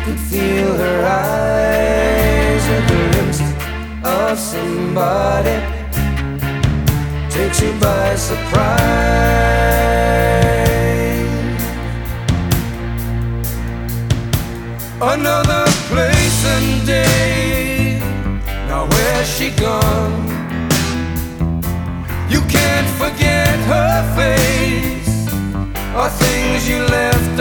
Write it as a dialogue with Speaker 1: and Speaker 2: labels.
Speaker 1: could feel her eyes, a glimpse of somebody takes you by surprise. Another place and day, now where's she gone? You can't forget her face or things you left